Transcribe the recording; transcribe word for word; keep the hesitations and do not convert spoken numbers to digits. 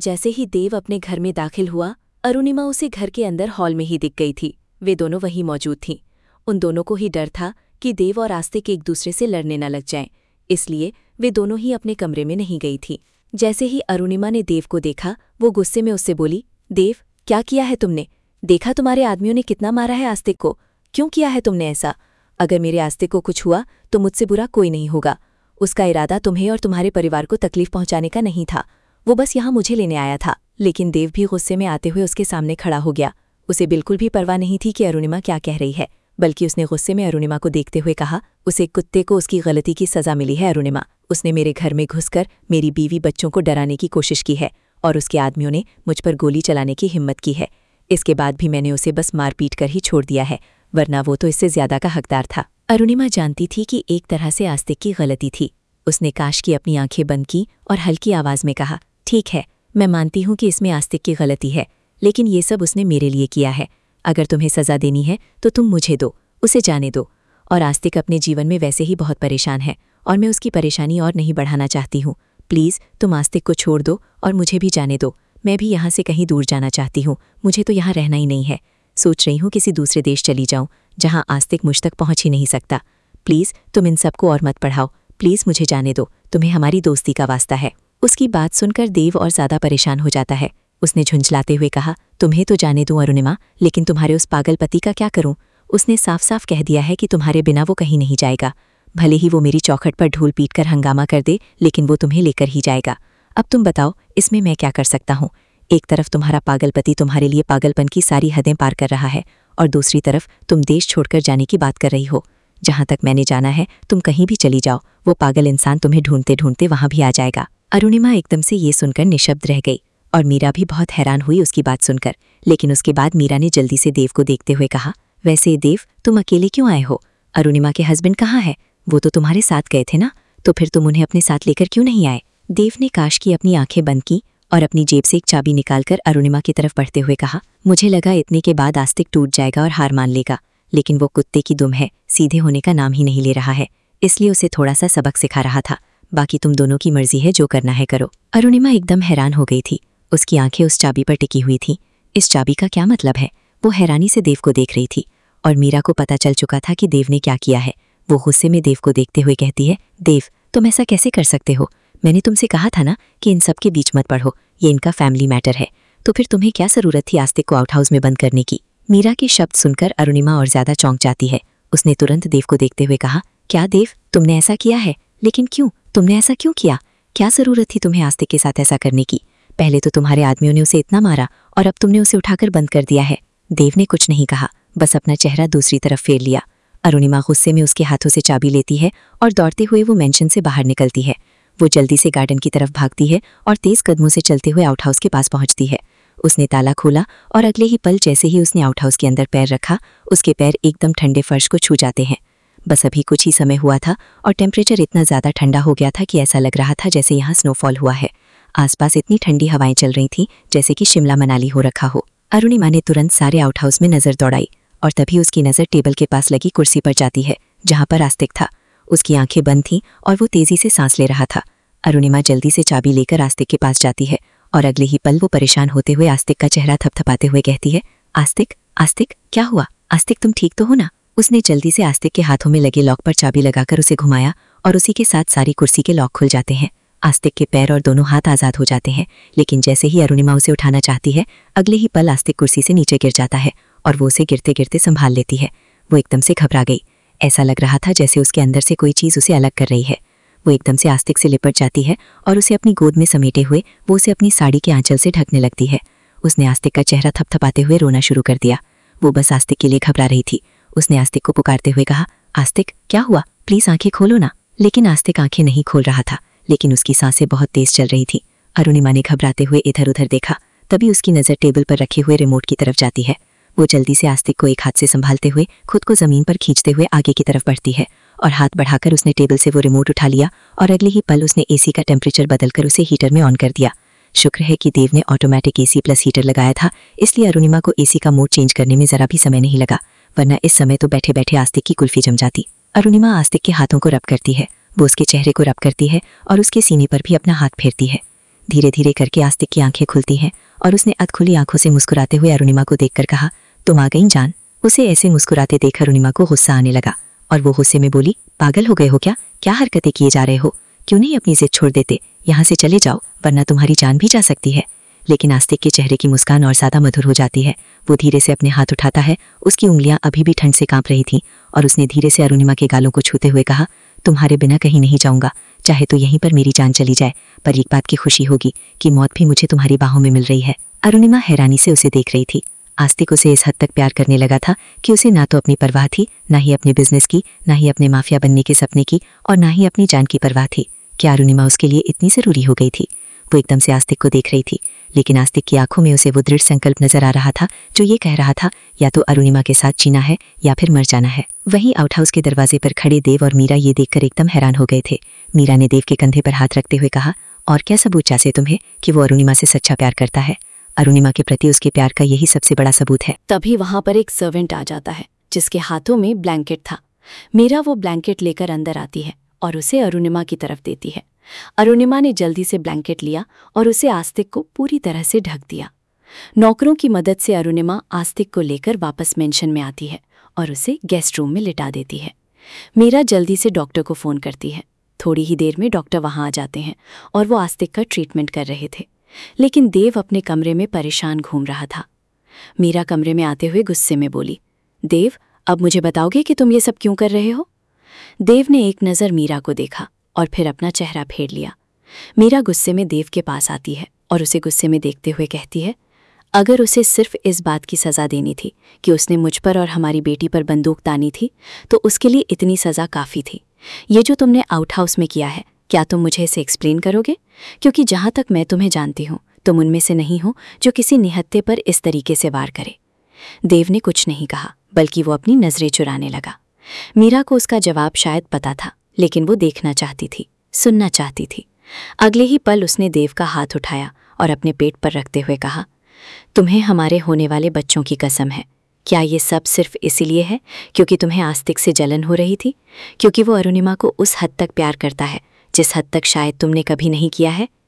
जैसे ही देव अपने घर में दाखिल हुआ, अरुणिमा उसे घर के अंदर हॉल में ही दिख गई थी। वे दोनों वहीं मौजूद थीं। उन दोनों को ही डर था कि देव और आस्तिक एक दूसरे से लड़ने न लग जाएं, इसलिए वे दोनों ही अपने कमरे में नहीं गई थी। जैसे ही अरुणिमा ने देव को देखा, वो गुस्से में उससे बोली, देव, क्या किया है तुमने? देखा तुम्हारे आदमियों ने कितना मारा है आस्तिक को। क्यों किया है तुमने ऐसा? अगर मेरे आस्तिक को कुछ हुआ तो मुझसे बुरा कोई नहीं होगा। उसका इरादा तुम्हें और तुम्हारे परिवार को तकलीफ पहुंचाने का नहीं था। वो बस यहाँ मुझे लेने आया था। लेकिन देव भी गुस्से में आते हुए उसके सामने खड़ा हो गया। उसे बिल्कुल भी परवाह नहीं थी कि अरुणिमा क्या कह रही है, बल्कि उसने गुस्से में अरुणिमा को देखते हुए कहा, उसे कुत्ते को उसकी गलती की सजा मिली है अरुणिमा। उसने मेरे घर में घुसकर मेरी बीवी बच्चों को डराने की कोशिश की है और उसके आदमियों ने मुझ पर गोली चलाने की हिम्मत की है। इसके बाद भी मैंने उसे बस मारपीट कर ही छोड़ दिया है, वरना वो तो इससे ज्यादा का हकदार था। अरुणिमा जानती थी कि एक तरह से आस्तिक की गलती थी। उसने काश की अपनी आंखें बंद की और हल्की आवाज में कहा, ठीक है, मैं मानती हूं कि इसमें आस्तिक की गलती है, लेकिन ये सब उसने मेरे लिए किया है। अगर तुम्हें सजा देनी है तो तुम मुझे दो, उसे जाने दो। और आस्तिक अपने जीवन में वैसे ही बहुत परेशान है और मैं उसकी परेशानी और नहीं बढ़ाना चाहती हूँ। प्लीज़ तुम आस्तिक को छोड़ दो और मुझे भी जाने दो। मैं भी यहाँ से कहीं दूर जाना चाहती हूँ। मुझे तो यहाँ रहना ही नहीं है। सोच रही हूँ किसी दूसरे देश चली जाऊँ जहाँ आस्तिक मुझ तक पहुँच ही नहीं सकता। प्लीज़ तुम इन सबको और मत पढ़ाओ। प्लीज़ मुझे जाने दो, तुम्हें हमारी दोस्ती का वास्ता है। उसकी बात सुनकर देव और ज़्यादा परेशान हो जाता है। उसने झुंझलाते हुए कहा, तुम्हें तो जाने दूं अरुणिमा, लेकिन तुम्हारे उस पागल पति का क्या करूं? उसने साफ साफ कह दिया है कि तुम्हारे बिना वो कहीं नहीं जाएगा। भले ही वो मेरी चौखट पर ढूल पीट कर हंगामा कर दे, लेकिन वो तुम्हें लेकर ही जाएगा। अब तुम बताओ, इसमें मैं क्या कर सकता हूँ? एक तरफ तुम्हारा पागल पति तुम्हारे लिए पागलपन की सारी हदें पार कर रहा है और दूसरी तरफ तुम देश छोड़कर जाने की बात कर रही हो। जहाँ तक मैंने जाना है, तुम कहीं भी चली जाओ, वो पागल इंसान तुम्हें ढूंढते ढूंढते वहां भी आ जाएगा। अरुणिमा एकदम से ये सुनकर निशब्द रह गई और मीरा भी बहुत हैरान हुई उसकी बात सुनकर। लेकिन उसके बाद मीरा ने जल्दी से देव को देखते हुए कहा, वैसे देव, तुम अकेले क्यों आए हो? अरुणिमा के हस्बैंड कहाँ है? वो तो तुम्हारे साथ गए थे ना, तो फिर तुम उन्हें अपने साथ लेकर क्यों नहीं आए? देव ने काश की अपनी आंखें बंद की और अपनी जेब से एक चाबी निकालकर अरुणिमा की तरफ बढ़ते हुए कहा, मुझे लगा इतने के बाद आस्तिक टूट जाएगा और हार मान लेगा, लेकिन वो कुत्ते की दुम है, सीधे होने का नाम ही नहीं ले रहा है। इसलिए उसे थोड़ा सा सबक सिखा रहा था। बाकी तुम दोनों की मर्जी है, जो करना है करो। अरुणिमा एकदम हैरान हो गई थी। उसकी आंखें उस चाबी पर टिकी हुई थीं। इस चाबी का क्या मतलब है? वो हैरानी से देव को देख रही थी और मीरा को पता चल चुका था कि देव ने क्या किया है। वो गुस्से में देव को देखते हुए कहती है, देव, तुम ऐसा कैसे कर सकते हो? मैंने तुमसे कहा था ना कि इन सब के बीच मत पढ़ो, ये इनका फैमिली मैटर है। तो फिर तुम्हें क्या जरूरत थी आस्तिक को आउट हाउस में बंद करने की? मीरा के शब्द सुनकर अरुणिमा और ज्यादा चौंक जाती है। उसने तुरंत देव को देखते हुए कहा, क्या देव, तुमने ऐसा किया है? लेकिन क्यों? तुमने ऐसा क्यों किया? क्या जरूरत थी तुम्हें आस्तिक के साथ ऐसा करने की? पहले तो तुम्हारे आदमियों ने उसे इतना मारा और अब तुमने उसे उठाकर बंद कर दिया है। देव ने कुछ नहीं कहा, बस अपना चेहरा दूसरी तरफ फेर लिया। अरुणिमा गुस्से में उसके हाथों से चाबी लेती है और दौड़ते हुए वो मेंशन से बाहर निकलती है। वो जल्दी से गार्डन की तरफ भागती है और तेज कदमों से चलते हुए आउट हाउस के पास पहुंचती है। उसने ताला खोला और अगले ही पल जैसे ही उसने आउट हाउस के अंदर पैर रखा, उसके पैर एकदम ठंडे फर्श को छू जाते हैं। बस अभी कुछ ही समय हुआ था और टेम्परेचर इतना ज़्यादा ठंडा हो गया था कि ऐसा लग रहा था जैसे यहाँ स्नोफॉल हुआ है। आसपास इतनी ठंडी हवाएं चल रही थीं जैसे कि शिमला मनाली हो रखा हो। अरुणिमा ने तुरंत सारे आउट हाउस में नज़र दौड़ाई और तभी उसकी नज़र टेबल के पास लगी कुर्सी पर जाती है जहाँ पर आस्तिक था। उसकी आंखें बंद थीं और वो तेज़ी से सांस ले रहा था। अरुणिमा जल्दी से चाबी लेकर आस्तिक के पास जाती है और अगले ही पल वो परेशान होते हुए आस्तिक का चेहरा थपथपाते हुए कहती है, आस्तिक, आस्तिक, क्या हुआ? आस्तिक, तुम ठीक तो हो ना? उसने जल्दी से आस्तिक के हाथों में लगे लॉक पर चाबी लगाकर उसे घुमाया और उसी के साथ सारी कुर्सी के लॉक खुल जाते हैं। आस्तिक के पैर और दोनों हाथ आज़ाद हो जाते हैं, लेकिन जैसे ही अरुणिमा उसे उठाना चाहती है, अगले ही पल आस्तिक कुर्सी से नीचे गिर जाता है और वो उसे गिरते गिरते संभाल लेती है। वो एकदम से घबरा गई। ऐसा लग रहा था जैसे उसके अंदर से कोई चीज़ उसे अलग कर रही है। वो एकदम से आस्तिक से लिपट जाती है और उसे अपनी गोद में समेटे हुए वो उसे अपनी साड़ी के आंचल से ढकने लगती है। उसने आस्तिक का चेहरा थपथपाते हुए रोना शुरू कर दिया। वो बस आस्तिक के लिए घबरा रही थी। उसने आस्तिक को पुकारते हुए कहा, आस्तिक, क्या हुआ? प्लीज़ आंखें खोलो ना। लेकिन आस्तिक आंखें नहीं खोल रहा था, लेकिन उसकी सांसें बहुत तेज चल रही थी। अरुणिमा ने घबराते हुए इधर उधर देखा। तभी उसकी नज़र टेबल पर रखे हुए रिमोट की तरफ जाती है। वो जल्दी से आस्तिक को एक हाथ से संभालते हुए खुद को ज़मीन पर खींचते हुए आगे की तरफ बढ़ती है और हाथ बढ़ाकर उसने टेबल से वो रिमोट उठा लिया और अगले ही पल उसने एसी का टेम्परेचर बदलकर उसे हीटर में ऑन कर दिया। शुक्र है कि देव ने ऑटोमेटिक एसी प्लस हीटर लगाया था, इसलिए अरुणिमा को एसी का मोड चेंज करने में ज़रा भी समय नहीं लगा, वरना इस समय तो बैठे बैठे आस्तिक की कुल्फी जम जाती। अरुणिमा आस्तिक के हाथों को रब करती है, वो उसके चेहरे को रब करती है और उसके सीने पर भी अपना हाथ फेरती है। धीरे धीरे करके आस्तिक की आंखें खुलती हैं और उसने अधखुली आंखों से मुस्कुराते हुए अरुणिमा को देखकर कहा, तुम आ गई जान। उसे ऐसे मुस्कुराते देख अरुणिमा को गुस्सा आने लगा और वो गुस्से में बोली, पागल हो गए हो क्या? क्या हरकतें किए जा रहे हो? क्यों नहीं अपनी जिद छोड़ देते? यहाँ से चले जाओ वरना तुम्हारी जान भी जा सकती है। लेकिन आस्तिक के चेहरे की मुस्कान और ज्यादा मधुर हो जाती है। वो धीरे से अपने हाथ उठाता है। उसकी उंगलियां अभी भी ठंड से कांप रही थीं और उसने धीरे से अरुणिमा के गालों को छूते हुए कहा, तुम्हारे बिना कहीं नहीं जाऊंगा, चाहे तो यहीं पर मेरी जान चली जाए, पर एक बात की खुशी होगी कि मौत भी मुझे तुम्हारी बाहों में मिल रही है। अरुणिमा हैरानी से उसे देख रही थी। आस्तिक उसे इस हद तक प्यार करने लगा था कि उसे ना तो अपनी परवाह थी, ना ही अपने बिजनेस की, ना ही अपने माफिया बनने के सपने की, और ना ही अपनी जान की परवाह थी। क्या अरुणिमा उसके लिए इतनी जरूरी हो गई थी? वो एकदम से आस्तिक को देख रही थी, लेकिन आस्तिक की आंखों में उसे वो दृढ़ संकल्प नजर आ रहा था जो ये कह रहा था, या तो अरुणिमा के साथ जीना है या फिर मर जाना है। वहीं आउट हाउस के दरवाजे पर खड़े देव और मीरा ये देखकर एकदम हैरान हो गए थे। मीरा ने देव के कंधे पर हाथ रखते हुए कहा, और क्या सबूत चाहते तुम्हें कि वो अरुणिमा से सच्चा प्यार करता है? अरुणिमा के प्रति उसके प्यार का यही सबसे बड़ा सबूत है। तभी वहां पर एक सर्वेंट आ जाता है जिसके हाथों में ब्लैंकेट था। मीरा वो ब्लैंकेट लेकर अंदर आती है और उसे अरुणिमा की तरफ देती है। अरुणिमा ने जल्दी से ब्लैंकेट लिया और उसे आस्तिक को पूरी तरह से ढक दिया। नौकरों की मदद से अरुणिमा आस्तिक को लेकर वापस मेंशन में आती है और उसे गेस्ट रूम में लिटा देती है। मीरा जल्दी से डॉक्टर को फ़ोन करती है। थोड़ी ही देर में डॉक्टर वहां आ जाते हैं और वो आस्तिक का ट्रीटमेंट कर रहे थे, लेकिन देव अपने कमरे में परेशान घूम रहा था। मीरा कमरे में आते हुए गुस्से में बोली, देव, अब मुझे बताओगे कि तुम ये सब क्यों कर रहे हो? देव ने एक नज़र मीरा को देखा और फिर अपना चेहरा फेर लिया। मीरा गुस्से में देव के पास आती है और उसे गुस्से में देखते हुए कहती है, अगर उसे सिर्फ इस बात की सज़ा देनी थी कि उसने मुझ पर और हमारी बेटी पर बंदूक तानी थी, तो उसके लिए इतनी सज़ा काफ़ी थी। ये जो तुमने आउट हाउस में किया है, क्या तुम मुझे इसे एक्सप्लेन करोगे? क्योंकि जहाँ तक मैं तुम्हें जानती हूँ, तुम उनमें से नहीं हो जो किसी निहत्थे पर इस तरीके से वार करे। देव ने कुछ नहीं कहा, बल्कि वो अपनी नज़रें चुराने लगा। मीरा को उसका जवाब शायद पता था, लेकिन वो देखना चाहती थी, सुनना चाहती थी। अगले ही पल उसने देव का हाथ उठाया और अपने पेट पर रखते हुए कहा, तुम्हें हमारे होने वाले बच्चों की कसम है, क्या ये सब सिर्फ इसीलिए है क्योंकि तुम्हें आस्तिक से जलन हो रही थी? क्योंकि वो अरुणिमा को उस हद तक प्यार करता है जिस हद तक शायद तुमने कभी नहीं किया है?